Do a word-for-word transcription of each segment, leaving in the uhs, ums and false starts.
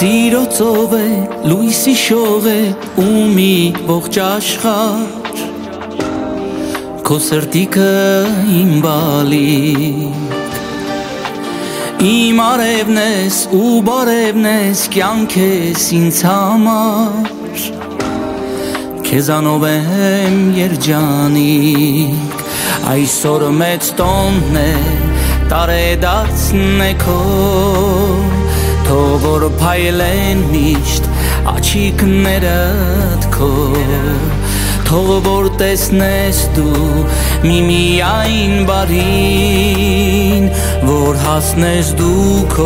Սիրո ծով է, լույսի շող է ու մի ողջ աշխարհ Քո սրտիկը իմ բալիկ Իմ արևն ես ու բարևն ես կյանք ես ինձ համար Քեզանով եմ երջանիկ Այսօր մեծ տոնն է տարեդարձն է քո Թող որ փայլեն միշտ աչիկներդ քո Թող որ տեսնես դու միմիայն բարին Որ հասնես դու քո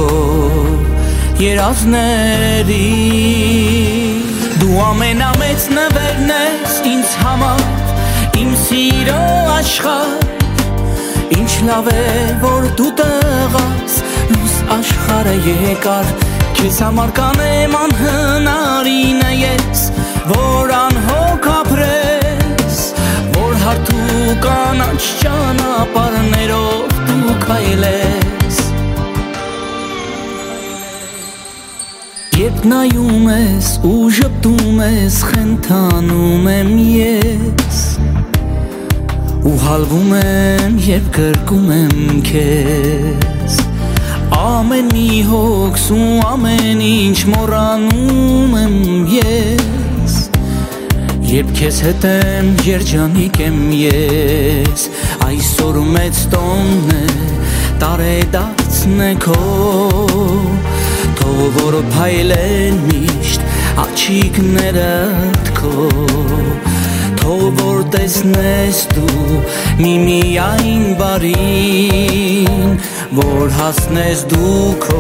երազներին Դու ամենամեծ նվերն ես ինձ համար Իմ սիրո աշխարհ Ինչ լավ է որ դու տղաս Լույս աշխարհը եկար Քեզ համար կանեմ անհնարինը ես Որ անհոգ ապրես Որ հարթու կանաչ ճանապարհներով դու քայլես Երբ նայում ես ու ժպտում ես խենթանում եմ ես Ու հալվում եմ երբ գրկում եմ քեզ Ամեն մի հոգս ու ամեն ինչ մոռանում եմ ես Երբ քեզ հետ եմ երջանիկ եմ ես Այսօր մեծ տոնն է տարեդարձն է քո Թող որ փայլեն միշտ աչիկներդ քո Թող որ տեսնես դու միմիայն բարին Որ հասնես դու քո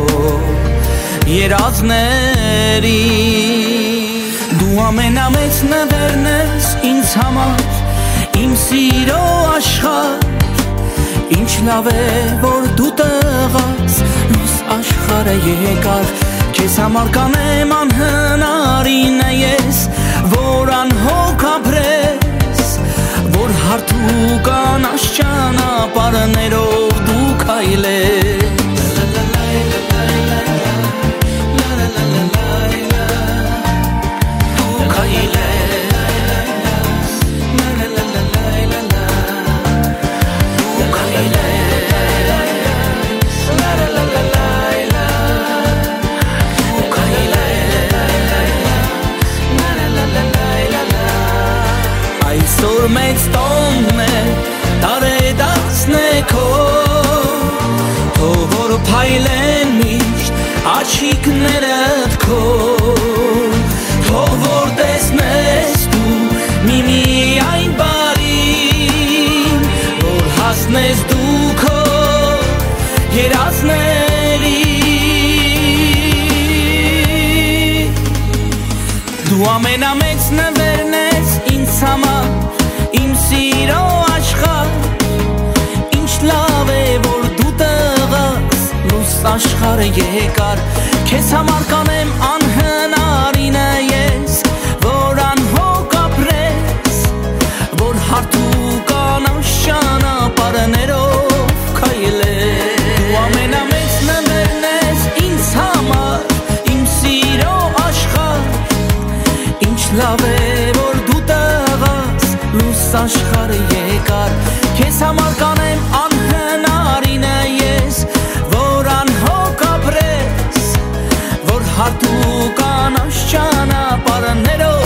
երազներին Դու ամենամեծ նվերն ես ինձ համար Իմ սիրո աշխարհ Ինչ լավ է որ դու տղաս Լույս աշխարհը եկար Քեզ համար կանեմ անհնարինը ես Որ անհոգ ապրես Որ հարթու կանաչ ճանապարհներով դու քայլես Այսօր մեծ տոնն է տարեդարձն է քո Թող որ փայլեն միշտ աչիկներդ քո Թող որ տեսնես դու միմիայն բարին Որ հասնես դու քո երազներին Դու ամենամեծ նվերն ես ինձ համար Իմ սիրո աշխարհ Ինչ լավ է որ դու տղաս Լույս աշխարհը եկար Քեզ համար կանեմ անհնարինը ես Որ անհոգ ապրես Որ հարթու կանաչ ճանապարհներով քայլես Դու ամենամեծ նվերն ես ինձ համար Իմ սիրո աշխարհ Ինչ լավ է որ դու տղաս Լույս աշխարհը եկար Քեզ համար կանեմ անհնարինը ես Որ անհոգ ապրես Որ հարթու կանաչ ճանապարհներով